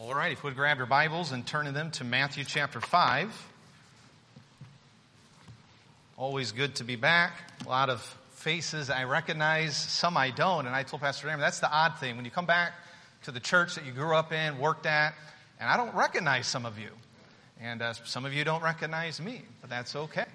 All right, if you would grab your Bibles and turn them to Matthew chapter 5. Always good to be back. A lot of faces I recognize, some I don't. And I told Pastor Damon, that's the odd thing. When you come back to the church that you grew up in, worked at, and I don't recognize some of you. And some of you don't recognize me, but that's okay.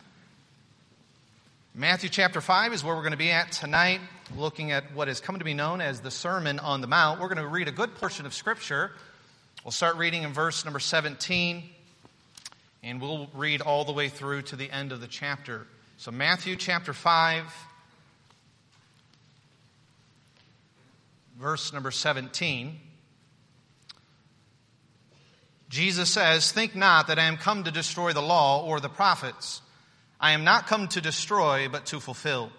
Matthew chapter 5 is where we're going to be at tonight, looking at what has come to be known as the Sermon on the Mount. We're going to read a good portion of Scripture. We'll start reading in verse number 17, and we'll read all the way through to the end of the chapter. So Matthew chapter 5, verse number 17. Jesus says, "Think not that I am come to destroy the law or the prophets. I am not come to destroy, but to fulfill.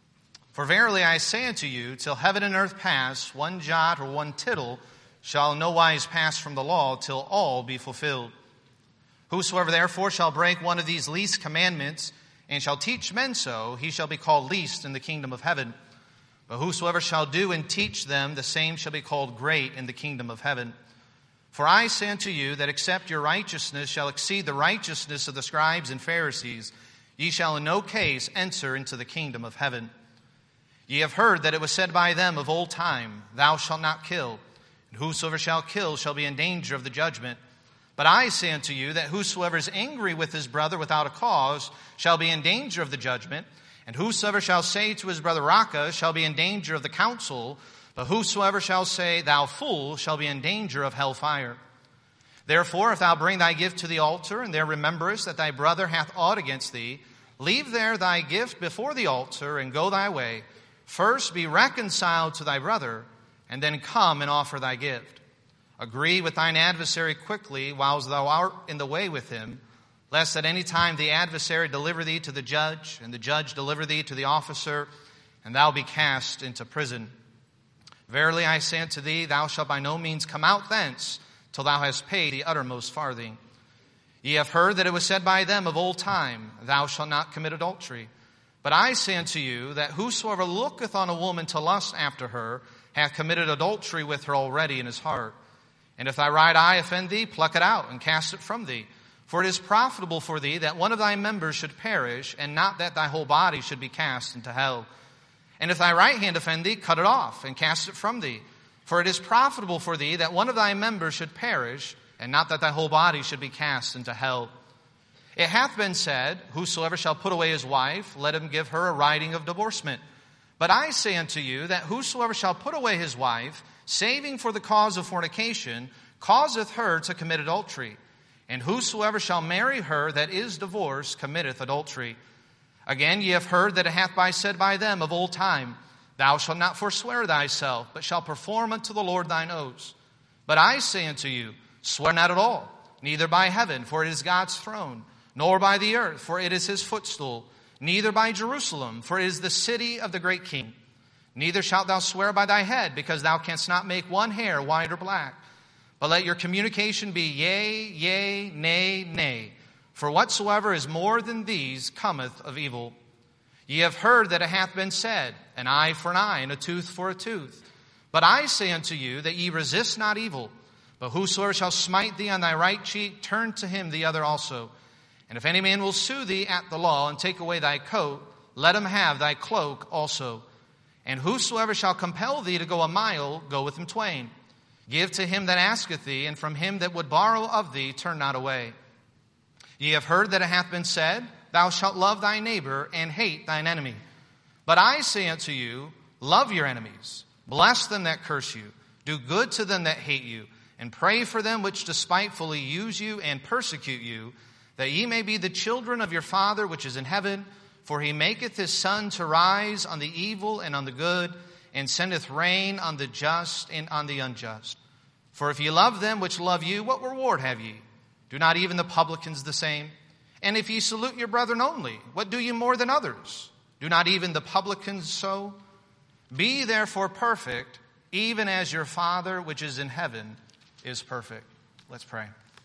For verily I say unto you, till heaven and earth pass, one jot or one tittle shall in no wise pass from the law, till all be fulfilled. Whosoever therefore shall break one of these least commandments, and shall teach men so, he shall be called least in the kingdom of heaven. But whosoever shall do and teach them, the same shall be called great in the kingdom of heaven. For I say unto you, that except your righteousness shall exceed the righteousness of the scribes and Pharisees, ye shall in no case enter into the kingdom of heaven. Ye have heard that it was said by them of old time, Thou shalt not kill, and whosoever shall kill shall be in danger of the judgment. But I say unto you, that whosoever is angry with his brother without a cause shall be in danger of the judgment. And whosoever shall say to his brother, Raca, shall be in danger of the council. But whosoever shall say, Thou fool, shall be in danger of hellfire. Therefore, if thou bring thy gift to the altar, and there rememberest that thy brother hath aught against thee, leave there thy gift before the altar, and go thy way. First be reconciled to thy brother, and then come and offer thy gift. Agree with thine adversary quickly, whilst thou art in the way with him, lest at any time the adversary deliver thee to the judge, and the judge deliver thee to the officer, and thou be cast into prison. Verily I say unto thee, thou shalt by no means come out thence, till thou hast paid the uttermost farthing. Ye have heard that it was said by them of old time, Thou shalt not commit adultery. But I say unto you, that whosoever looketh on a woman to lust after her, hath committed adultery with her already in his heart. And if thy right eye offend thee, pluck it out, and cast it from thee. For it is profitable for thee that one of thy members should perish, and not that thy whole body should be cast into hell. And if thy right hand offend thee, cut it off, and cast it from thee. For it is profitable for thee that one of thy members should perish, and not that thy whole body should be cast into hell. It hath been said, Whosoever shall put away his wife, let him give her a writing of divorcement. But I say unto you, that whosoever shall put away his wife, saving for the cause of fornication, causeth her to commit adultery. And whosoever shall marry her that is divorced, committeth adultery. Again, ye have heard that it hath been said by them of old time, Thou shalt not forswear thyself, but shalt perform unto the Lord thine oaths. But I say unto you, Swear not at all, neither by heaven, for it is God's throne, nor by the earth, for it is his footstool, neither by Jerusalem, for it is the city of the great King. Neither shalt thou swear by thy head, because thou canst not make one hair white or black. But let your communication be yea, yea, nay, nay. For whatsoever is more than these cometh of evil. Ye have heard that it hath been said, An eye for an eye, and a tooth for a tooth. But I say unto you, that ye resist not evil. But whosoever shall smite thee on thy right cheek, turn to him the other also. And if any man will sue thee at the law, and take away thy coat, let him have thy cloak also. And whosoever shall compel thee to go a mile, go with him twain. Give to him that asketh thee, and from him that would borrow of thee, turn not away. Ye have heard that it hath been said, Thou shalt love thy neighbor, and hate thine enemy. But I say unto you, Love your enemies, bless them that curse you, do good to them that hate you, and pray for them which despitefully use you and persecute you, that ye may be the children of your Father which is in heaven. For he maketh his sun to rise on the evil and on the good, and sendeth rain on the just and on the unjust. For if ye love them which love you, what reward have ye? Do not even the publicans the same? And if ye salute your brethren only, what do ye more than others? Do not even the publicans so? Be therefore perfect, even as your Father which is in heaven is perfect. Let's pray.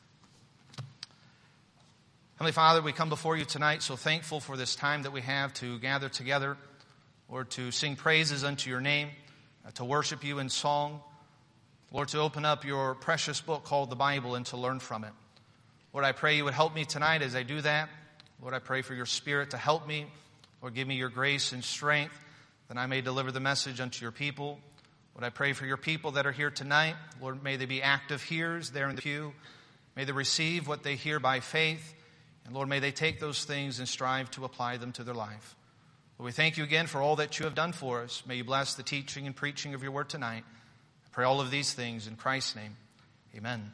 Heavenly Father, we come before you tonight so thankful for this time that we have to gather together, or to sing praises unto your name, to worship you in song. Lord, to open up your precious book called the Bible and to learn from it. Lord, I pray you would help me tonight as I do that. Lord, I pray for your Spirit to help me. Lord, give me your grace and strength that I may deliver the message unto your people. Lord, I pray for your people that are here tonight. Lord, may they be active hearers there in the pew. May they receive what they hear by faith. And Lord, may they take those things and strive to apply them to their life. Lord, we thank you again for all that you have done for us. May you bless the teaching and preaching of your word tonight. I pray all of these things in Christ's name. Amen.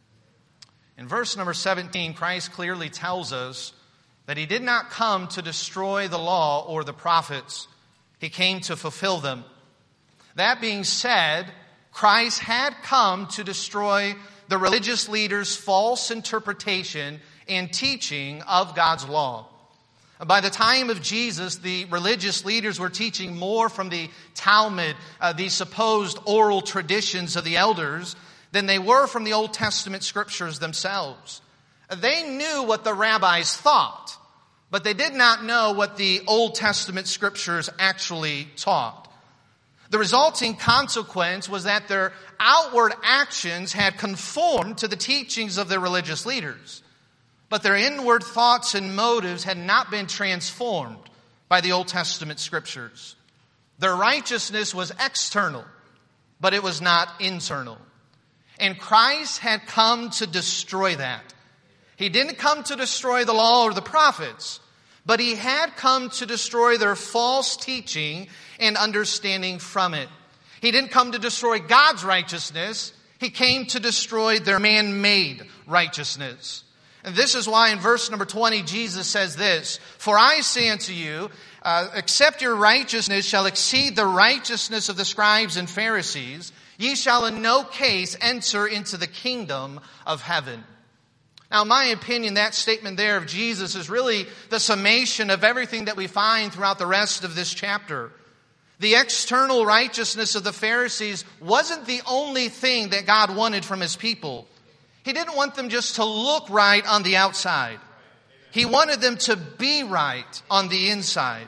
In verse number 17, Christ clearly tells us that he did not come to destroy the law or the prophets. He came to fulfill them. That being said, Christ had come to destroy the religious leaders' false interpretation and teaching of God's law. By the time of Jesus, the religious leaders were teaching more from the Talmud, the supposed oral traditions of the elders, than they were from the Old Testament scriptures themselves. They knew what the rabbis thought, but they did not know what the Old Testament scriptures actually taught. The resulting consequence was that their outward actions had conformed to the teachings of their religious leaders, but their inward thoughts and motives had not been transformed by the Old Testament scriptures. Their righteousness was external, but it was not internal. And Christ had come to destroy that. He didn't come to destroy the law or the prophets, but he had come to destroy their false teaching and understanding from it. He didn't come to destroy God's righteousness. He came to destroy their man-made righteousness. And this is why in verse number 20, Jesus says this, "For I say unto you, except your righteousness shall exceed the righteousness of the scribes and Pharisees, ye shall in no case enter into the kingdom of heaven." Now, in my opinion, that statement there of Jesus is really the summation of everything that we find throughout the rest of this chapter. The external righteousness of the Pharisees wasn't the only thing that God wanted from his people. He didn't want them just to look right on the outside. He wanted them to be right on the inside.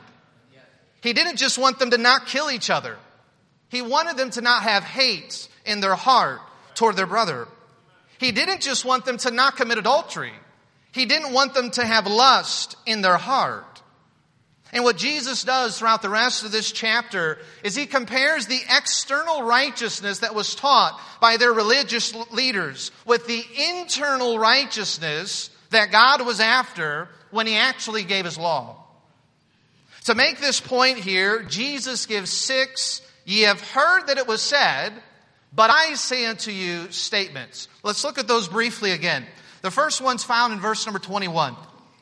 He didn't just want them to not kill each other. He wanted them to not have hate in their heart toward their brother. He didn't just want them to not commit adultery. He didn't want them to have lust in their heart. And what Jesus does throughout the rest of this chapter is he compares the external righteousness that was taught by their religious leaders with the internal righteousness that God was after when he actually gave his law. To make this point here, Jesus gives 6, "Ye have heard that it was said, but I say unto you," statements. Let's look at those briefly again. The first one's found in verse number 21.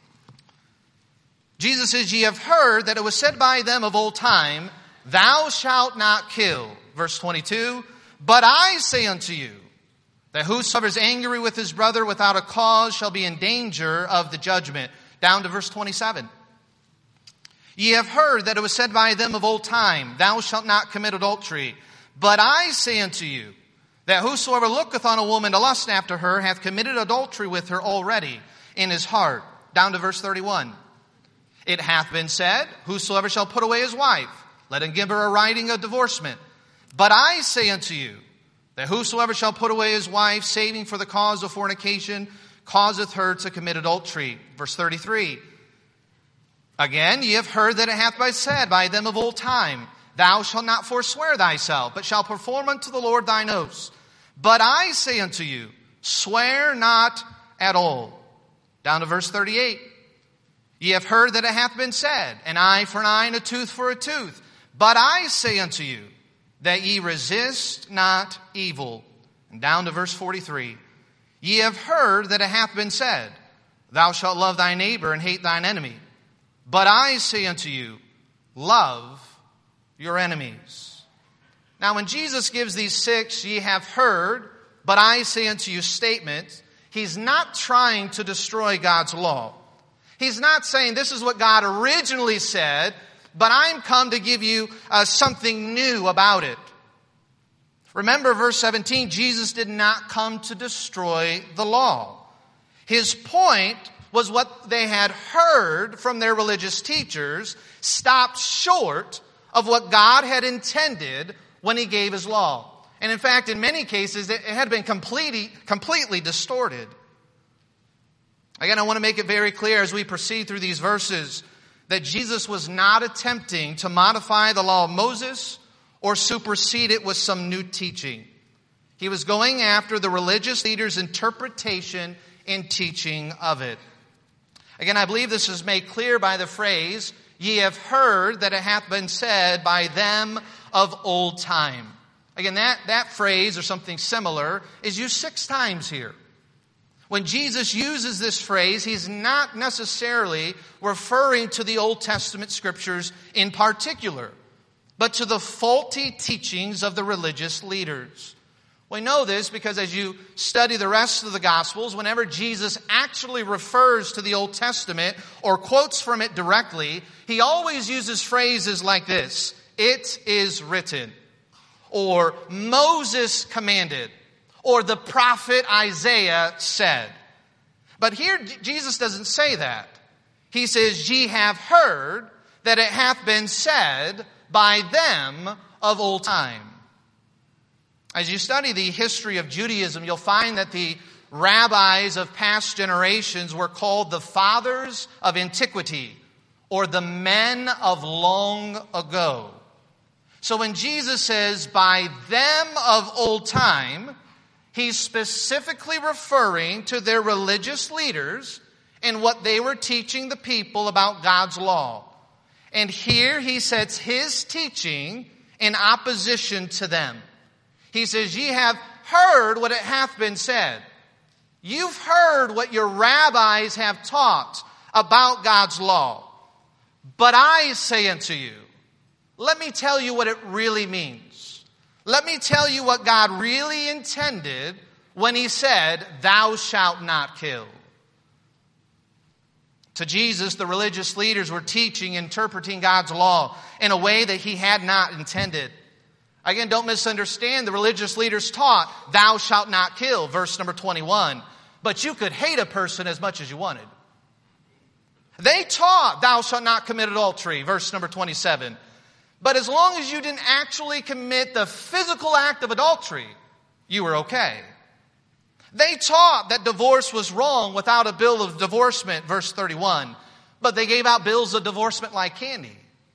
Jesus says, "Ye have heard that it was said by them of old time, Thou shalt not kill." Verse 22, "But I say unto you, that whosoever is angry with his brother without a cause shall be in danger of the judgment." Down to verse 27. "Ye have heard that it was said by them of old time, Thou shalt not commit adultery. But I say unto you, that whosoever looketh on a woman to lust after her hath committed adultery with her already in his heart." Down to verse 31. "It hath been said, Whosoever shall put away his wife, let him give her a writing of divorcement. But I say unto you, that whosoever shall put away his wife, saving for the cause of fornication, causeth her to commit adultery." Verse 33. "Again, ye have heard that it hath been said by them of old time, Thou shalt not forswear thyself, but shalt perform unto the Lord thine oaths. But I say unto you, swear not at all." Down to verse 38. "Ye have heard that it hath been said, An eye for an eye, and a tooth for a tooth. But I say unto you, that ye resist not evil." And down to verse 43. "Ye have heard that it hath been said, Thou shalt love thy neighbor and hate thine enemy. But I say unto you, love your enemies." Now, when Jesus gives these 6, "Ye have heard, but I say unto you" statements, he's not trying to destroy God's law. He's not saying this is what God originally said, but I'm come to give you something new about it. Remember verse 17, Jesus did not come to destroy the law. His point was what they had heard from their religious teachers stopped short of what God had intended when he gave his law. And in fact, in many cases, it had been completely distorted. Again, I want to make it very clear as we proceed through these verses that Jesus was not attempting to modify the law of Moses or supersede it with some new teaching. He was going after the religious leaders' interpretation and teaching of it. Again, I believe this is made clear by the phrase, "Ye have heard that it hath been said by them of old time." Again, that phrase or something similar is used 6 times here. When Jesus uses this phrase, he's not necessarily referring to the Old Testament scriptures in particular, but to the faulty teachings of the religious leaders. We know this because as you study the rest of the Gospels, whenever Jesus actually refers to the Old Testament or quotes from it directly, he always uses phrases like this: "It is written," or "Moses commanded," or "the prophet Isaiah said." But here Jesus doesn't say that. He says, "Ye have heard that it hath been said by them of old time." As you study the history of Judaism, you'll find that the rabbis of past generations were called the fathers of antiquity, or the men of long ago. So when Jesus says, "by them of old time," he's specifically referring to their religious leaders and what they were teaching the people about God's law. And here he sets his teaching in opposition to them. He says, "Ye have heard what it hath been said." You've heard what your rabbis have taught about God's law. "But I say unto you," let me tell you what it really means. Let me tell you what God really intended when he said, "Thou shalt not kill." To Jesus, the religious leaders were teaching, interpreting God's law in a way that he had not intended. Again, don't misunderstand. The religious leaders taught, "Thou shalt not kill," verse number 21. But you could hate a person as much as you wanted. They taught, "Thou shalt not commit adultery," verse number 27. But as long as you didn't actually commit the physical act of adultery, you were okay. They taught that divorce was wrong without a bill of divorcement, verse 31. But they gave out bills of divorcement like candy.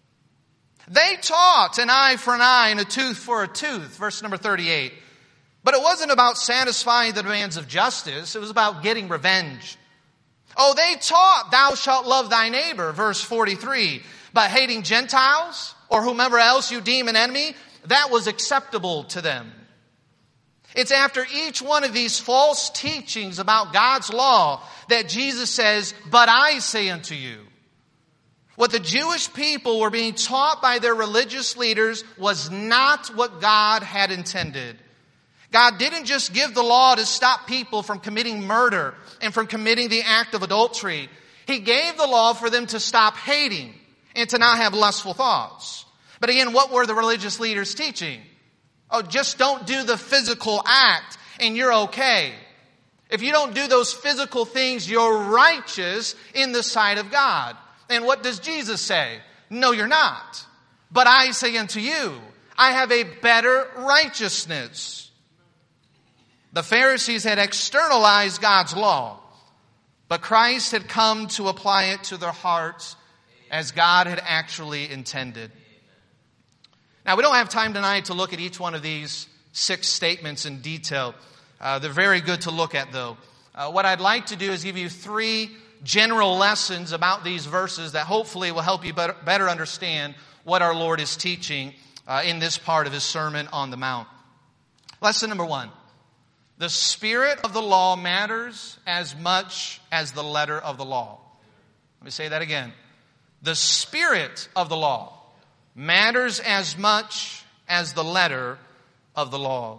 They taught an eye for an eye and a tooth for a tooth, verse number 38. But it wasn't about satisfying the demands of justice. It was about getting revenge. Oh, they taught, "Thou shalt love thy neighbor," verse 43. But hating Gentiles or whomever else you deem an enemy, that was acceptable to them. It's after each one of these false teachings about God's law that Jesus says, "But I say unto you." What the Jewish people were being taught by their religious leaders was not what God had intended. God didn't just give the law to stop people from committing murder and from committing the act of adultery. He gave the law for them to stop hating and to not have lustful thoughts. But again, what were the religious leaders teaching? Oh, just don't do the physical act and you're okay. If you don't do those physical things, you're righteous in the sight of God. And what does Jesus say? No, you're not. But I say unto you, I have a better righteousness. The Pharisees had externalized God's law, but Christ had come to apply it to their hearts as God had actually intended. Now, we don't have time tonight to look at each one of these 6 statements in detail. They're very good to look at, though. What I'd like to do is give you 3 general lessons about these verses that hopefully will help you better understand what our Lord is teaching in this part of his Sermon on the Mount. Lesson number 1. The spirit of the law matters as much as the letter of the law. Let me say that again. The spirit of the law matters as much as the letter of the law.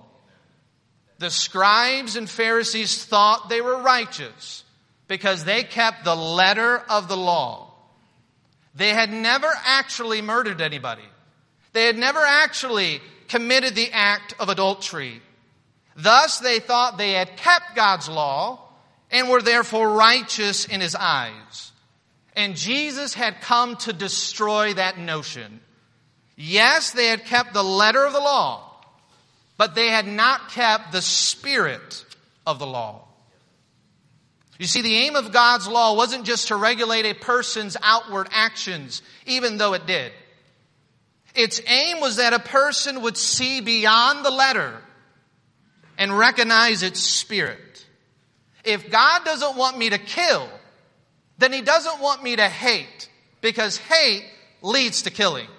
The scribes and Pharisees thought they were righteous because they kept the letter of the law. They had never actually murdered anybody. They had never actually committed the act of adultery. Thus, they thought they had kept God's law and were therefore righteous in his eyes. And Jesus had come to destroy that notion. Yes, they had kept the letter of the law, but they had not kept the spirit of the law. You see, the aim of God's law wasn't just to regulate a person's outward actions, even though it did. Its aim was that a person would see beyond the letter and recognize its spirit. If God doesn't want me to kill, then He doesn't want me to hate, because hate leads to killing.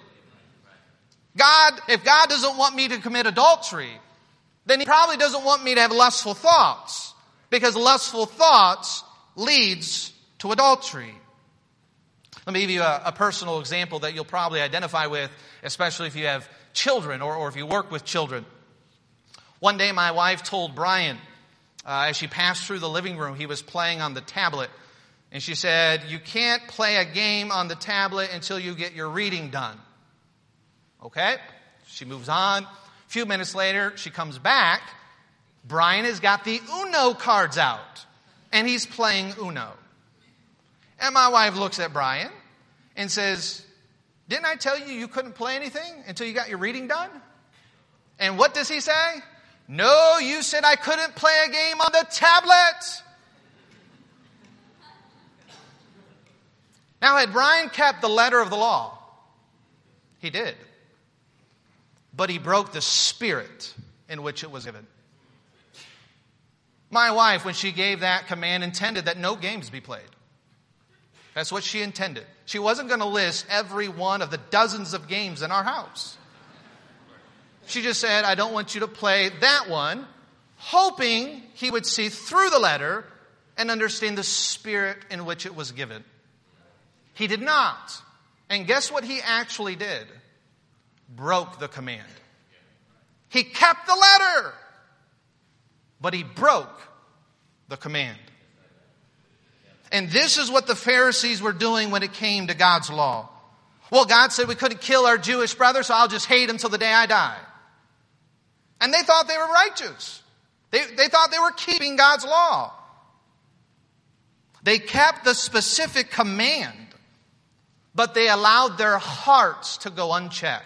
If God doesn't want me to commit adultery, then He probably doesn't want me to have lustful thoughts, because lustful thoughts leads to adultery. Let me give you a personal example that you'll probably identify with, especially if you have children or if you work with children. One day my wife told Brian, as she passed through the living room, he was playing on the tablet, and she said, "You can't play a game on the tablet until you get your reading done." Okay? She moves on. A few minutes later, she comes back. Brian has got the Uno cards out, and he's playing Uno. And my wife looks at Brian and says, "Didn't I tell you couldn't play anything until you got your reading done?" And what does he say? "No, you said I couldn't play a game on the tablet." Now, had Brian kept the letter of the law? He did. But he broke the spirit in which it was given. My wife, when she gave that command, intended that no games be played. That's what she intended. She wasn't going to list every one of the dozens of games in our house. She just said, "I don't want you to play that one," hoping he would see through the letter and understand the spirit in which it was given. He did not. And guess what he actually did? Broke the command. He kept the letter, but he broke the command. And this is what the Pharisees were doing when it came to God's law. Well, God said we couldn't kill our Jewish brother, so I'll just hate him till the day I die. And they thought they were righteous. They thought they were keeping God's law. They kept the specific command, but they allowed their hearts to go unchecked.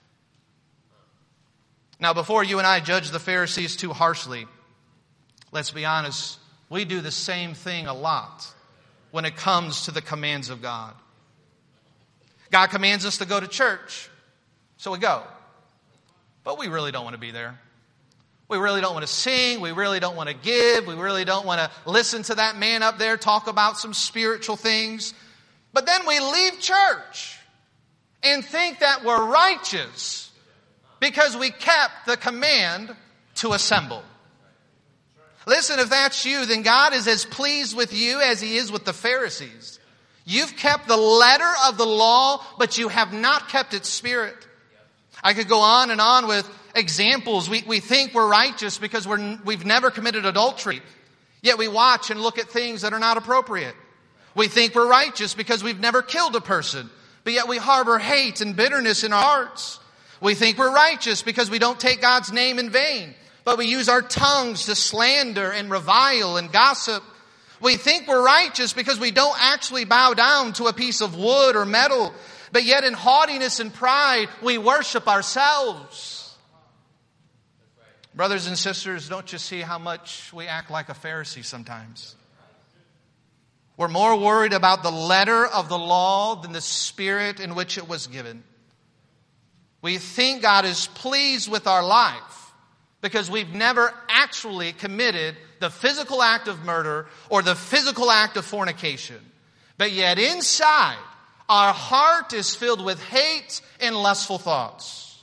Now, before you and I judge the Pharisees too harshly, let's be honest, we do the same thing a lot when it comes to the commands of God. God commands us to go to church, so we go. But we really don't want to be there. We really don't want to sing. We really don't want to give. We really don't want to listen to that man up there talk about some spiritual things. But then we leave church and think that we're righteous because we kept the command to assemble. Listen, if that's you, then God is as pleased with you as He is with the Pharisees. You've kept the letter of the law, but you have not kept its spirit. I could go on and on with examples. We think we're righteous because we've never committed adultery, yet we watch and look at things that are not appropriate. We think we're righteous because we've never killed a person, but yet we harbor hate and bitterness in our hearts. We think we're righteous because we don't take God's name in vain, but we use our tongues to slander and revile and gossip. We think we're righteous because we don't actually bow down to a piece of wood or metal, but yet in haughtiness and pride, we worship ourselves. Brothers and sisters, don't you see how much we act like a Pharisee sometimes? We're more worried about the letter of the law than the spirit in which it was given. We think God is pleased with our life because we've never actually committed the physical act of murder or the physical act of fornication. But yet inside, our heart is filled with hate and lustful thoughts.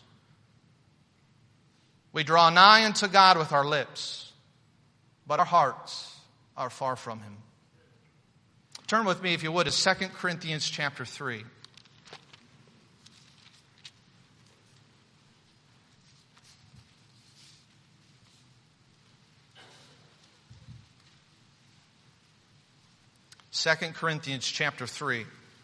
We draw nigh unto God with our lips, but our hearts are far from Him. Turn with me, if you would, to 2 Corinthians chapter 3. Second Corinthians chapter 3.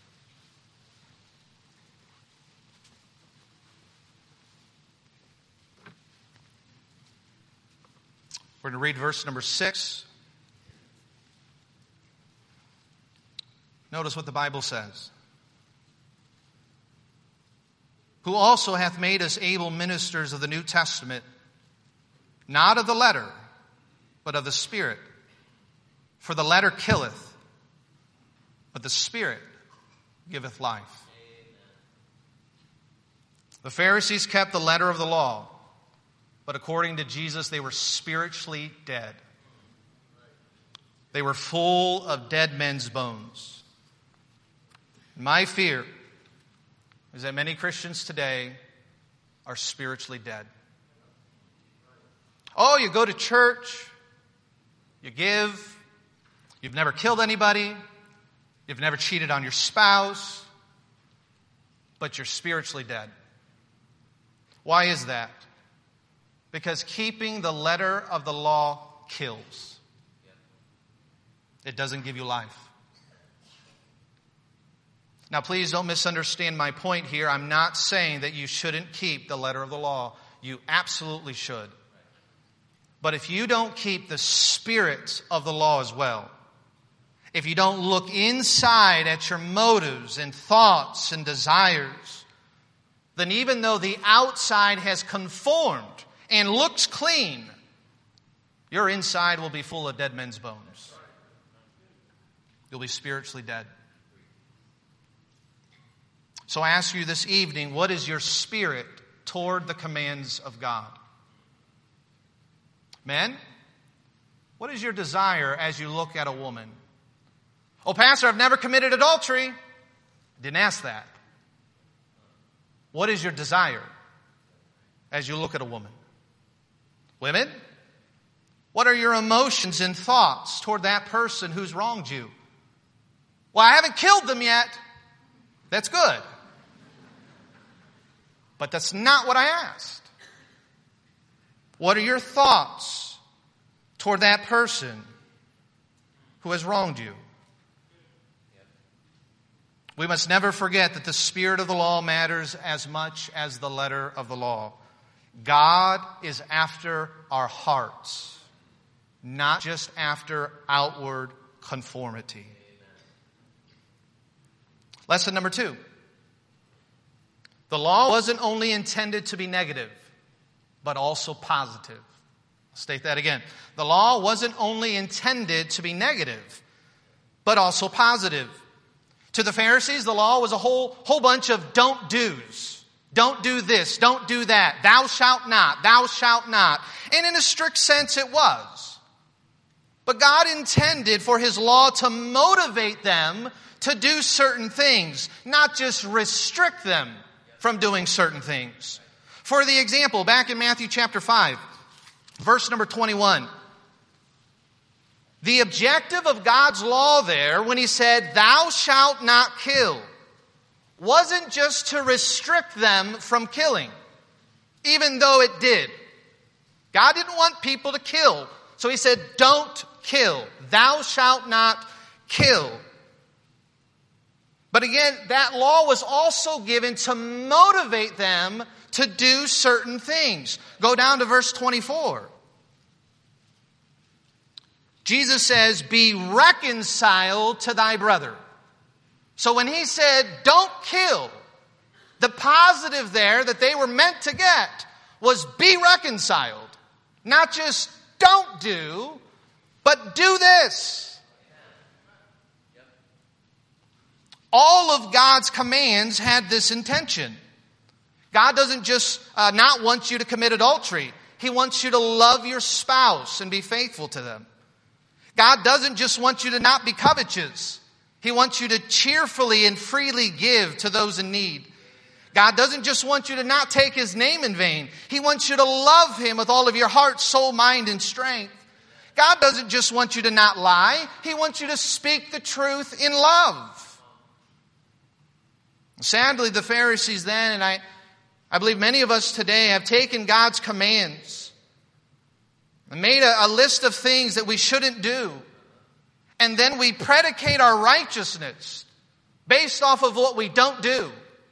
We're going to read verse number 6. Notice what the Bible says. Who also hath made us able ministers of the New Testament, not of the letter, but of the Spirit. For the letter killeth, but the Spirit giveth life. The Pharisees kept the letter of the law, but according to Jesus, they were spiritually dead. They were full of dead men's bones. My fear is that many Christians today are spiritually dead. Oh, you go to church, you give, you've never killed anybody, you've never cheated on your spouse, but you're spiritually dead. Why is that? Because keeping the letter of the law kills. It doesn't give you life. Now, please don't misunderstand my point here. I'm not saying that you shouldn't keep the letter of the law. You absolutely should. But if you don't keep the spirit of the law as well, if you don't look inside at your motives and thoughts and desires, then even though the outside has conformed and looks clean, your inside will be full of dead men's bones. You'll be spiritually dead. So I ask you this evening, what is your spirit toward the commands of God? Men, what is your desire as you look at a woman? Oh, Pastor, I've never committed adultery. Didn't ask that. What is your desire as you look at a woman? Women, what are your emotions and thoughts toward that person who's wronged you? Well, I haven't killed them yet. That's good. But that's not what I asked. What are your thoughts toward that person who has wronged you? We must never forget that the spirit of the law matters as much as the letter of the law. God is after our hearts, not just after outward conformity. Lesson number 2. The law wasn't only intended to be negative, but also positive. I'll state that again. The law wasn't only intended to be negative, but also positive. To the Pharisees, the law was a whole bunch of don't do's. Don't do this, don't do that. Thou shalt not, thou shalt not. And in a strict sense, it was. But God intended for His law to motivate them to do certain things, not just restrict them from doing certain things. For the example, back in Matthew chapter 5, verse number 21, the objective of God's law there, when He said, thou shalt not kill, wasn't just to restrict them from killing, even though it did. God didn't want people to kill, so He said, don't kill. Thou shalt not kill. But again, that law was also given to motivate them to do certain things. Go down to verse 24. Jesus says, be reconciled to thy brother. So when He said, don't kill, the positive there that they were meant to get was be reconciled. Not just don't do, but do this. All of God's commands had this intention. God doesn't just not want you to commit adultery. He wants you to love your spouse and be faithful to them. God doesn't just want you to not be covetous. He wants you to cheerfully and freely give to those in need. God doesn't just want you to not take His name in vain. He wants you to love Him with all of your heart, soul, mind, and strength. God doesn't just want you to not lie. He wants you to speak the truth in love. Sadly, the Pharisees then, and I believe many of us today, have taken God's commands and made a list of things that we shouldn't do. And then we predicate our righteousness based off of what we don't do.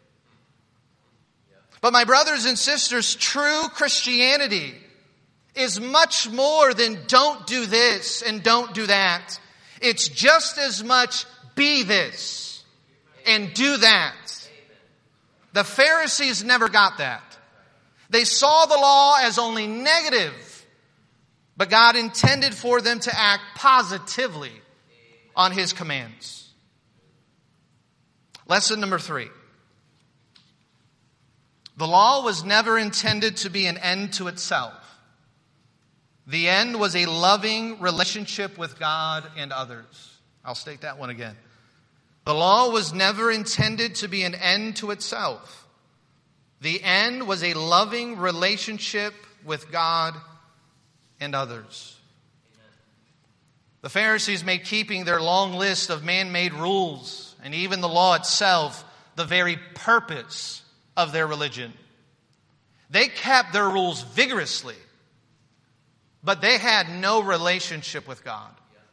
But my brothers and sisters, true Christianity is much more than don't do this and don't do that. It's just as much be this and do that. The Pharisees never got that. They saw the law as only negative. But God intended for them to act positively on His commands. Lesson number 3. The law was never intended to be an end to itself. The end was a loving relationship with God and others. I'll state that one again. The law was never intended to be an end to itself. The end was a loving relationship with God and others. The Pharisees made keeping their long list of man-made rules and even the law itself the very purpose of their religion. They kept their rules vigorously, but they had no relationship with God.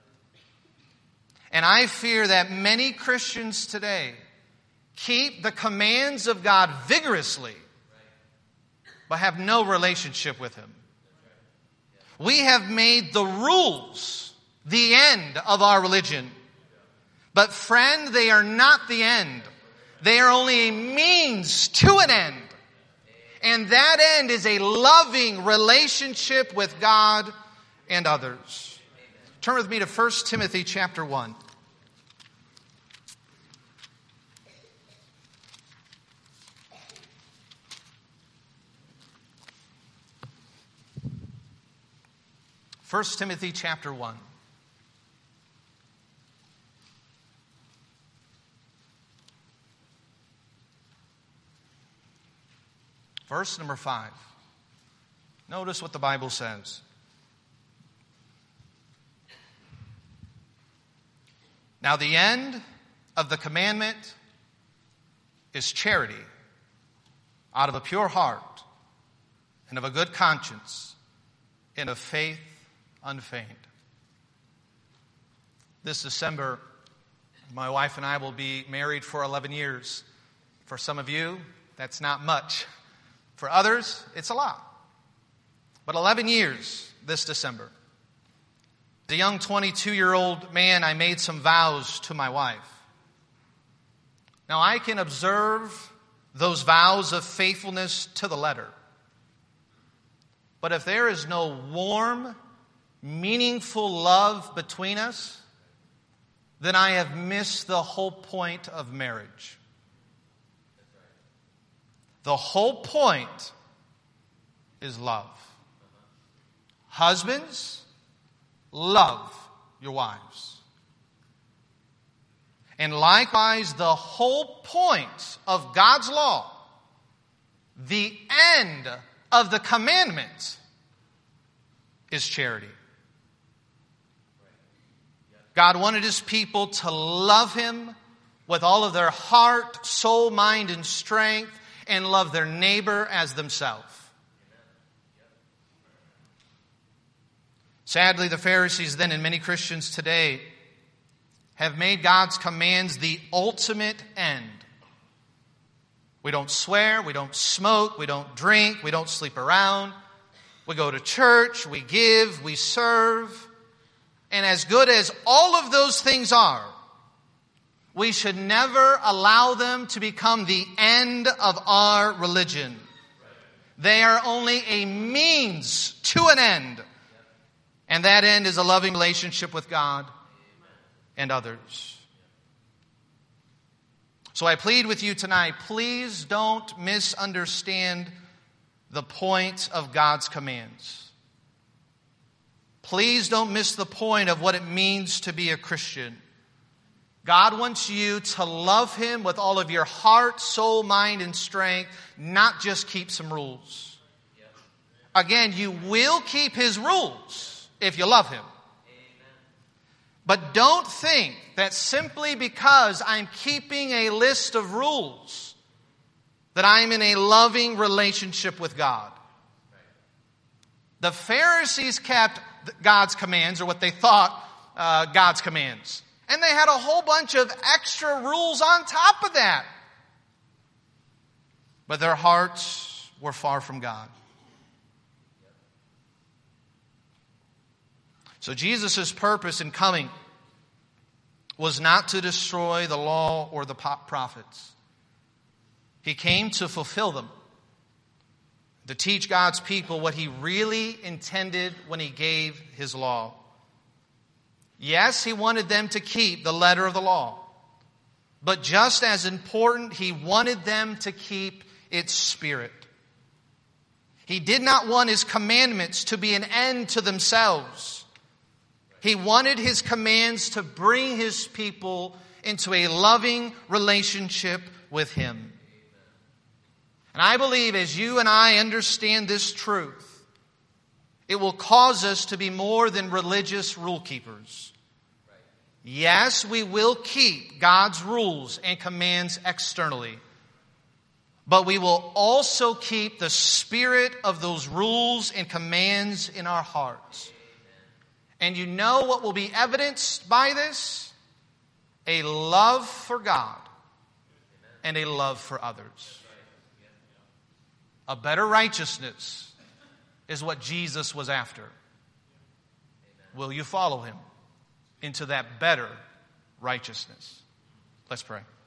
And I fear that many Christians today keep the commands of God vigorously, but have no relationship with Him. We have made the rules the end of our religion. But friend, they are not the end. They are only a means to an end. And that end is a loving relationship with God and others. Turn with me to 1 Timothy chapter 1. First Timothy chapter 1. Verse number 5. Notice what the Bible says. Now the end of the commandment is charity, out of a pure heart, and of a good conscience, and of faith unfeigned. This December, my wife and I will be married for 11 years. For some of you, that's not much. For others, it's a lot. But 11 years this December. As a young 22-year-old man, I made some vows to my wife. Now, I can observe those vows of faithfulness to the letter. But if there is no warm, meaningful love between us, then I have missed the whole point of marriage. The whole point is love. Husbands, love your wives. And likewise, the whole point of God's law, the end of the commandment, is charity. God wanted His people to love Him with all of their heart, soul, mind, and strength, and love their neighbor as themselves. Sadly, the Pharisees then and many Christians today have made God's commands the ultimate end. We don't swear, we don't smoke, we don't drink, we don't sleep around. We go to church, we give, we serve. And as good as all of those things are, we should never allow them to become the end of our religion. They are only a means to an end. And that end is a loving relationship with God and others. So I plead with you tonight, please don't misunderstand the point of God's commands. Please don't miss the point of what it means to be a Christian. God wants you to love Him with all of your heart, soul, mind, and strength, not just keep some rules. Again, you will keep His rules if you love Him. But don't think that simply because I'm keeping a list of rules that I'm in a loving relationship with God. The Pharisees kept God's commands, or what they thought God's commands. And they had a whole bunch of extra rules on top of that. But their hearts were far from God. So Jesus' purpose in coming was not to destroy the law or the prophets. He came to fulfill them, to teach God's people what he really intended when he gave his law. Yes, he wanted them to keep the letter of the law. But just as important, he wanted them to keep its spirit. He did not want his commandments to be an end to themselves. He wanted his commands to bring his people into a loving relationship with him. And I believe as you and I understand this truth, it will cause us to be more than religious rule keepers. Yes, we will keep God's rules and commands externally, but we will also keep the spirit of those rules and commands in our hearts. And you know what will be evidenced by this? A love for God and a love for others. A better righteousness is what Jesus was after. Will you follow him into that better righteousness? Let's pray.